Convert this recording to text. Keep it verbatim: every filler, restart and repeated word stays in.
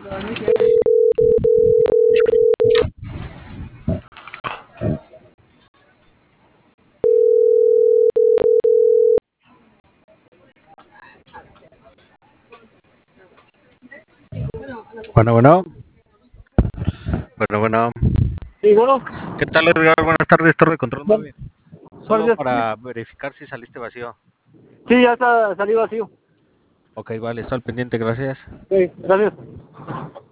Bueno, bueno. Bueno, bueno. Sí, bueno. ¿Qué tal, Edgar? Buenas tardes, Torre de Control nueve. Solo Buenos días. para verificar si saliste vacío. Sí, ya está salido vacío. Ok, vale, estoy al pendiente, gracias. Sí, gracias.